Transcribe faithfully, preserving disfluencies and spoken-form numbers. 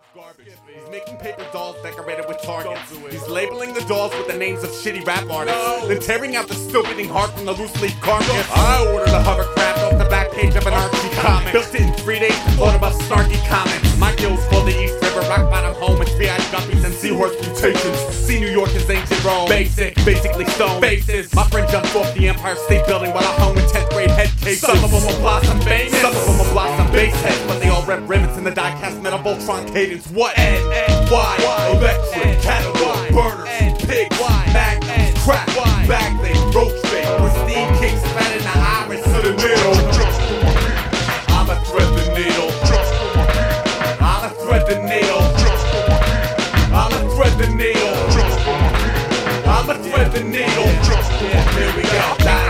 He's making paper dolls decorated with targets. He's labeling the dolls with the names of shitty rap artists. No. Then tearing out the still-beating heart from the loose-leaf carcass. I ordered a hovercraft off the back page of an Archie comic. Built it in three days and thought about snarky comments. My gills called the East River, rock bottom home with three-eyed guppies and seahorse mutations. See New York as ancient Rome. Basic, basically stone faces. My friend jumped off the Empire State Building while I hung with tenth grade head cases. Some of them will blossom famous, some of them will blossom bass heads, but they all rep rivets in the die-cast metal Voltron cadence. What? N, N, Y, electric, catalog, burners, pigs, magnets, crack, bagley, roach bait, pristine kicks, fat in the iris of the needle. I'ma thread the needle. I'ma thread the needle. I'ma thread the needle. I'ma thread the needle. Yeah, here we go.